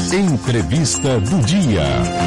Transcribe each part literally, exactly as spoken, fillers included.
Entrevista do dia.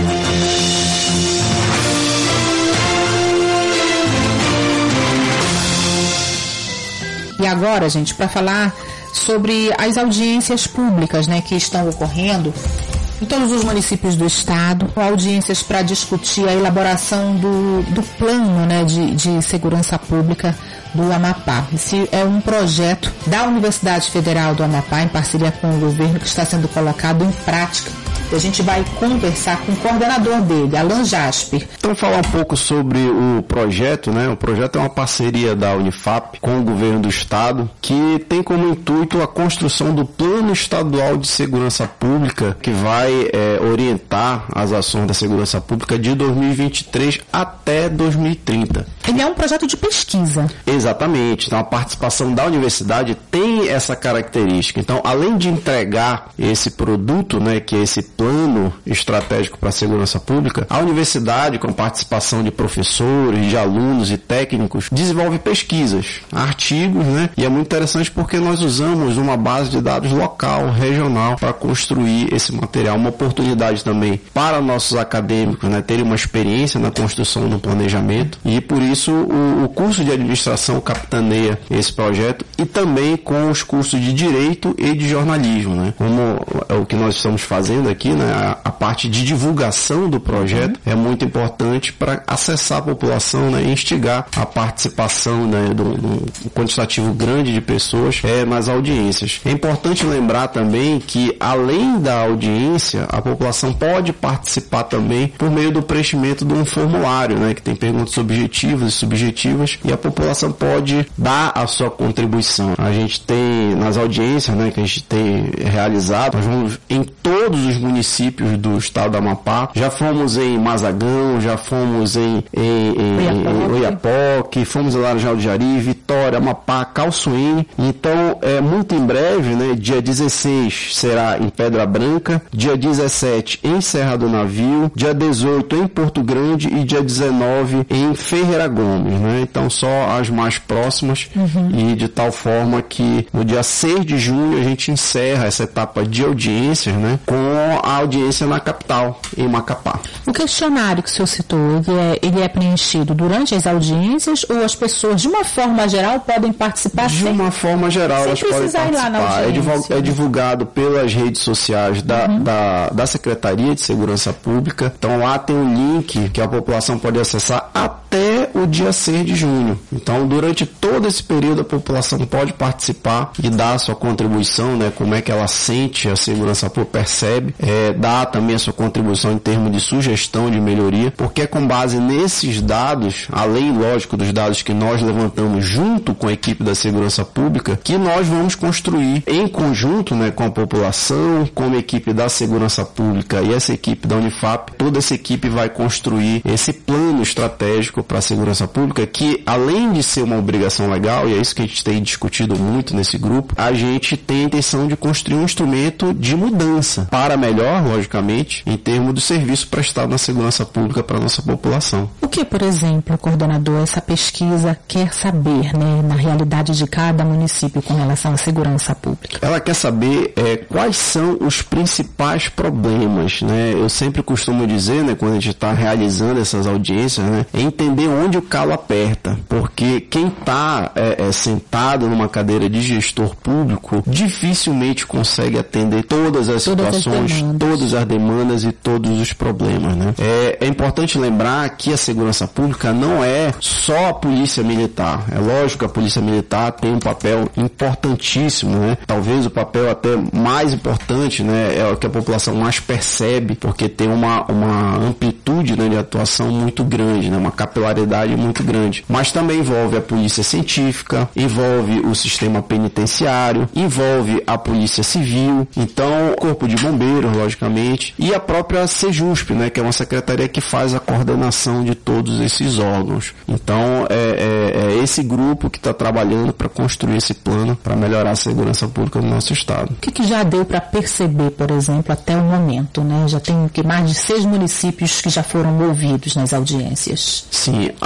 E agora, gente, para falar sobre as audiências públicas, né, que estão ocorrendo em todos os municípios do estado, audiências para discutir a elaboração do, do plano, né, de, de segurança pública do Amapá. Esse é um projeto da Universidade Federal do Amapá, em parceria com o governo, que está sendo colocado em prática. A gente vai conversar com o coordenador dele, Alan Jasper. Então, falar um pouco sobre o projeto, né? O projeto é uma parceria da Unifap com o governo do estado, que tem como intuito a construção do Plano Estadual de Segurança Pública, que vai é, orientar as ações da segurança pública de dois mil e vinte e três até dois mil e trinta. Ele é um projeto de pesquisa. Exatamente. Então, a participação da universidade tem essa característica. Então, além de entregar esse produto, né, que é esse plano estratégico para a segurança pública, a universidade, com a participação de professores, de alunos e técnicos, desenvolve pesquisas, artigos, né? E é muito interessante porque nós usamos uma base de dados local, regional, para construir esse material. Uma oportunidade também para nossos acadêmicos, né, terem uma experiência na construção do planejamento, e por isso o, o curso de administração capitaneia esse projeto, e também com os cursos de direito e de jornalismo, né? Como é o que nós estamos fazendo aqui, né, a, a parte de divulgação do projeto é muito importante para acessar a população, né, e instigar a participação, né, de um quantitativo grande de pessoas é, nas audiências. É importante lembrar também que, além da audiência, a população pode participar também por meio do preenchimento de um formulário, né, que tem perguntas objetivas e subjetivas, e a população pode dar a sua contribuição. A gente tem, nas audiências, né, que a gente tem realizado, nós vamos em todos os municípios do estado do Amapá. Já fomos em Mazagão, já fomos em, em, em Oiapoque, fomos em Laranjal do Jari, Vitória, Amapá, Calçoene. Então, é, muito em breve, né, dia dezesseis será em Pedra Branca, dia dezessete em Serra do Navio, dia dezoito em Porto Grande e dia dezenove em Ferreira Gomes, né? Então, só as mais próximas, uhum. E de tal forma que no dia seis de junho a gente encerra essa etapa de audiências, né, com a audiência na capital, em Macapá. O questionário que o senhor citou, ele é, ele é preenchido durante as audiências, ou as pessoas, de uma forma geral, podem participar? De sem, uma forma geral, elas podem participar. É, divulgado, é divulgado pelas redes sociais da, uhum. da, da Secretaria de Segurança Pública. Então, lá tem um link que a população pode acessar até o dia seis de junho. Então, durante todo esse período, a população pode participar e dar a sua contribuição, né, como é que ela sente a segurança pública, percebe, é, dá também a sua contribuição em termos de sugestão de melhoria, porque é com base nesses dados, além, lógico, dos dados que nós levantamos junto com a equipe da segurança pública, que nós vamos construir em conjunto, né, com a população, com a equipe da segurança pública e essa equipe da Unifap. Toda essa equipe vai construir esse plano estratégico para a segurança pública, que, além de ser uma obrigação legal, e é isso que a gente tem discutido muito nesse grupo, a gente tem a intenção de construir um instrumento de mudança para melhor, logicamente, em termos do serviço prestado na segurança pública para a nossa população. O que, por exemplo, coordenador, essa pesquisa quer saber, né, na realidade de cada município com relação à segurança pública? Ela quer saber é, quais são os principais problemas, né? Eu sempre costumo dizer, né, quando a gente está realizando essas audiências, né, é entender onde o calo aperta, porque quem está é, é, sentado numa cadeira de gestor público dificilmente consegue atender todas as todas situações, as todas as demandas e todos os problemas, né? É, é importante lembrar que a segurança pública não é só a polícia militar. É lógico que a polícia militar tem um papel importantíssimo, né? Talvez o papel até mais importante, né? É o que a população mais percebe, porque tem uma, uma amplitude, né, de atuação muito grande, né? Uma capilaridade muito grande. Mas também envolve a polícia científica, envolve o sistema penitenciário, envolve a polícia civil, então o corpo de bombeiros, logicamente, e a própria Sejusp, né, que é uma secretaria que faz a coordenação de todos esses órgãos. Então, é, é, é esse grupo que está trabalhando para construir esse plano para melhorar a segurança pública no nosso estado. O que, que já deu para perceber, por exemplo, até o momento, né? Já tem que mais de seis municípios que já foram ouvidos nas audiências. Sim, a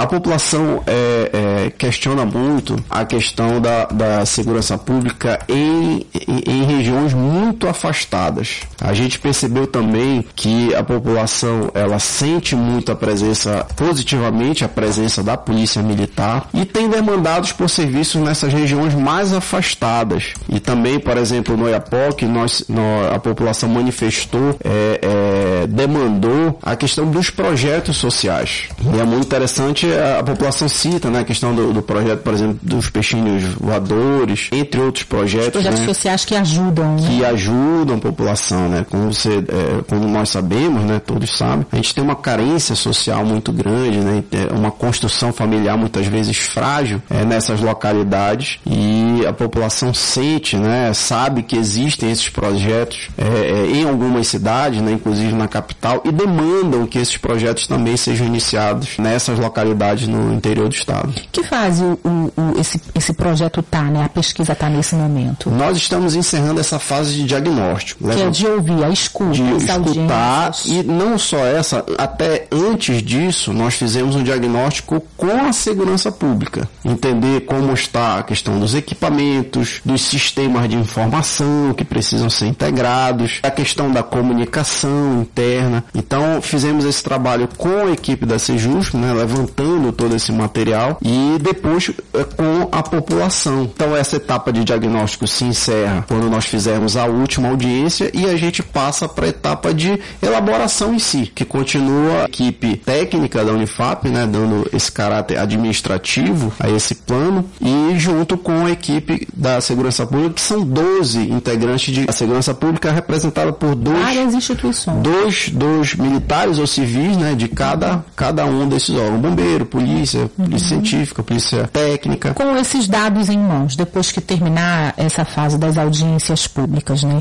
A população é, é, questiona muito a questão da, da segurança pública em, em, em regiões muito afastadas. A gente percebeu também que a população ela sente muito a presença, positivamente a presença da polícia militar e tem demandados por serviços nessas regiões mais afastadas. E também, por exemplo, no Oiapoque, nós, nós, a população manifestou, é, é, demandou a questão dos projetos sociais. E é muito interessante, a, a população cita, né, a questão do, do projeto, por exemplo, dos peixinhos voadores, entre outros projetos. Os projetos, né, sociais que ajudam. Que né? ajudam a população, né? Como, você, é, como nós sabemos, né, todos sabem, a gente tem uma carência social muito grande, né, uma construção familiar muitas vezes frágil é, nessas localidades, e a população sente, né, sabe que existem esses projetos é, é, em algumas cidades, né, inclusive na capital, e demandam que esses projetos também sejam iniciados nessas localidades no interior do estado. Que fase o, o, o, esse, esse projeto está, né? A pesquisa está nesse momento? Nós estamos encerrando essa fase de diagnóstico. Que é de ouvir, a escuta, de escutar, audiências. E não só essa, até antes disso, nós fizemos um diagnóstico com a segurança pública. Entender como está a questão dos equipamentos, dos sistemas de informação que precisam ser integrados, a questão da comunicação interna. Então, fizemos esse trabalho com a equipe da Sejusp, né, levantando todo esse material, e depois é, com a população. Então, essa etapa de diagnóstico se encerra quando nós fizermos a última audiência, e a gente passa para a etapa de elaboração em si, que continua a equipe técnica da Unifap, né, dando esse caráter administrativo a esse plano, e junto com a equipe da segurança pública, que são doze integrantes de a segurança pública, representada por dois, várias instituições. Dois, dois militares ou civis, né, de cada, cada um desses órgãos, bombeiro, polícia, polícia uhum. científica, polícia técnica. Com esses dados em mãos, depois que terminar essa fase das audiências públicas, né,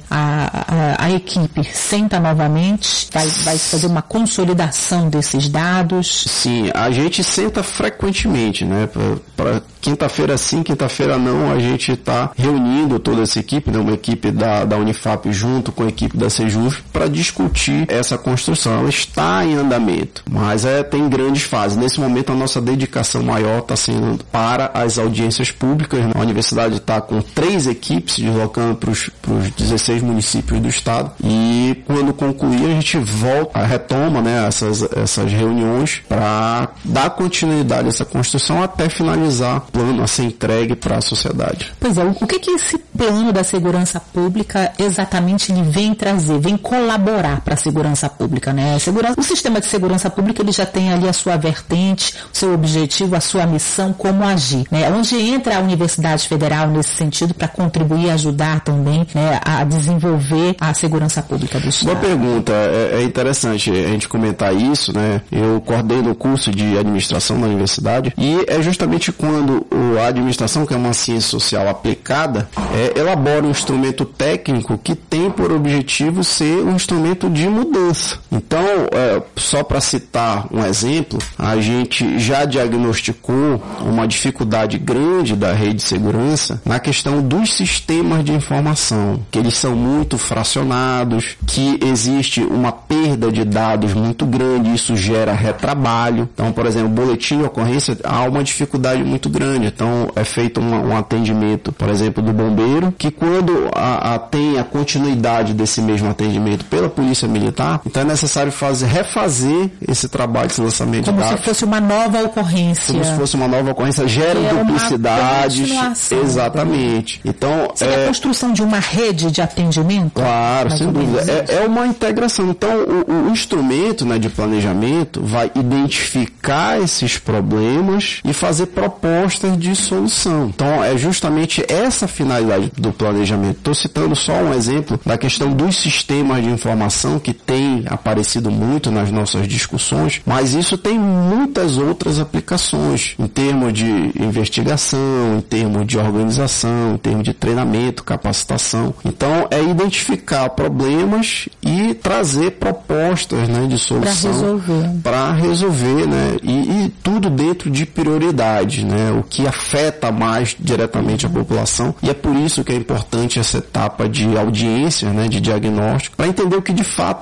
a, a, a equipe senta novamente, vai, vai fazer uma consolidação desses dados? Sim, a gente senta frequentemente, né, para quinta-feira sim, quinta-feira não, a gente está reunindo toda essa equipe, né, uma equipe da, da Unifap junto com a equipe da Sejusp, para discutir essa construção. Ela está em andamento, mas é, tem grandes fases. Nesse momento, a nossa dedicação maior está sendo para as audiências públicas. A universidade está com três equipes deslocando para os dezesseis municípios do estado, e quando concluir, a gente volta, retoma, né, essas, essas reuniões para dar continuidade a essa construção até finalizar o plano a ser entregue para a sociedade. Pois é, o que que esse plano da segurança pública exatamente ele vem trazer, vem colaborar para a segurança pública, né? A segurança, o sistema de segurança pública ele já tem ali a sua vertente, o seu objetivo, a sua missão, como agir, né? Onde entra a Universidade Federal nesse sentido para contribuir e ajudar também, né, a desenvolver a segurança pública do estado. Boa pergunta, é, é interessante a gente comentar isso, né? Eu coordeno o curso de administração na universidade, e é justamente quando a administração, que é uma ciência social aplicada, é, elabora um instrumento técnico que tem por objetivo ser um instrumento de mudança. Então, é, só para citar um exemplo, a gente já diagnosticou uma dificuldade grande da rede de segurança na questão dos sistemas de informação, que eles são muito fracionados, que existe uma perda de dados muito grande, isso gera retrabalho. Então, por exemplo, boletim de ocorrência, há uma dificuldade muito grande. Então, é feito uma, um atendimento, por exemplo, do bombeiro, que quando a, a, tem a continuidade desse mesmo atendimento pela polícia militar, então é necessário fazer, refazer esse trabalho de lançamento Como de dados. Como se fosse uma nova ocorrência. Como se fosse uma nova ocorrência, geram é duplicidades. Exatamente. Então, seria é a construção de uma rede de atendimento? Claro, sem dúvida. É, é uma integração. Então, o, o instrumento, né, de planejamento vai identificar esses problemas e fazer propostas de solução. Então, é justamente essa finalidade do planejamento. Estou citando só um exemplo da questão dos sistemas de informação que tem aparecido muito nas nossas discussões, mas isso tem muitas outras aplicações em termos de investigação, em termos de organização, em termos de treinamento, capacitação. Então, é identificar problemas e trazer propostas, né, de solução para resolver, para resolver, né, e, e tudo dentro de prioridade, né, o que afeta mais diretamente a população, e é por isso que é importante essa etapa de audiência, né, de diagnóstico, para entender o que de fato tem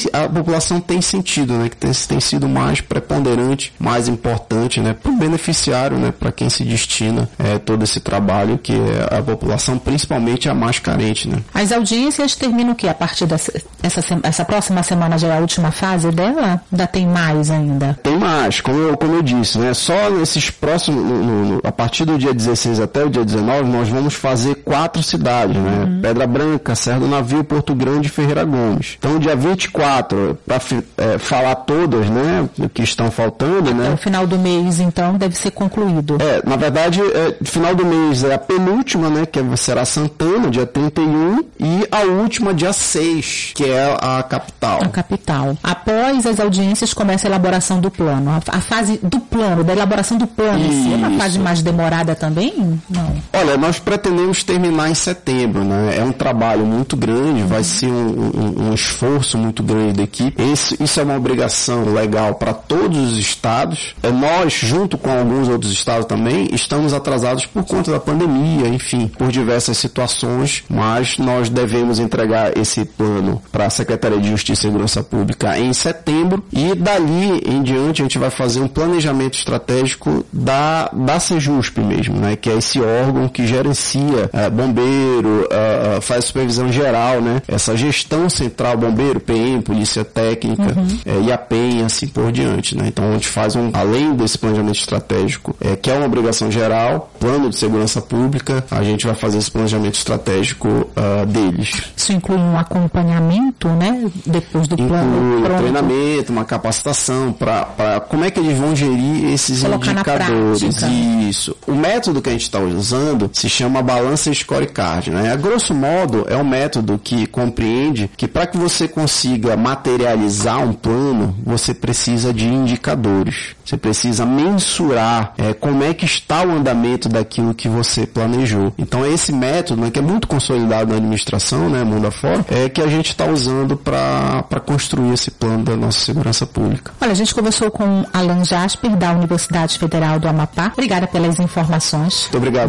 a população tem sentido, né, que tem, tem sido mais preponderante, mais importante, né, para o beneficiário, né, para quem se destina é, todo esse trabalho, que é a população, principalmente a mais carente, né. As audiências terminam o quê? A partir dessa essa, essa próxima semana já é a última fase dela? Ainda tem mais ainda? Tem mais, como eu, como eu disse, né, só nesses próximos, no, no, a partir do dia dezesseis até o dia dezenove, nós vamos fazer quatro cidades, né, uhum. Pedra Branca, Serra do Navio, Porto Grande e Ferreira Gomes. Então, dia vinte e quatro, para é, falar todas, né, que estão faltando, né. No final do mês, então, deve ser concluído. É, na verdade, é, final do mês é a penúltima, né, que será Santana, dia trinta e um, e a última, dia seis, que é a capital. A capital. Após as audiências, começa a elaboração do plano. A, a fase do plano, da elaboração do plano, Isso. é uma fase mais demorada também? Não. Olha, nós pretendemos terminar em setembro, né? É um trabalho muito grande, uhum. vai ser um, um, um esforço muito grande da equipe. Esse, isso é uma obrigação legal para todos os estados. É, nós, junto com alguns outros estados também, estamos atrasados por conta da pandemia, enfim, por diversas situações, mas nós devemos entregar esse plano para a Secretaria de Justiça e Segurança Pública em setembro, e dali em diante a gente vai fazer um planejamento estratégico da, da Sejusp mesmo, né, que é esse órgão que gerencia é, bombeiro, é, faz supervisão geral, né, essa gestão central, bombeiro, P M, polícia técnica, uhum. é, e a Penha, assim por diante, né. Então a gente faz um, além desse planejamento estratégico, é, que é uma obrigação geral, plano de segurança pública, a gente vai fazer esse planejamento estratégico uh, deles. Isso inclui um acompanhamento, né, depois do inclui plano pronto. Um treinamento, uma capacitação para como é que eles vão gerir esses Colocar indicadores. Isso. O método que a gente está usando se chama Balance Scorecard, né? A grosso modo é um método que compreende que para que você consiga materializar um plano, você precisa de indicadores. Você precisa mensurar é, como é que está o andamento daquilo que você planejou. Então esse método, né, que é muito consolidado na administração, né, mundo afora, é que a gente está usando para para construir esse plano da nossa segurança pública. Olha, a gente conversou com Alan Jasper, da Universidade Federal do Amapá. Obrigada pelas informações. Muito obrigado.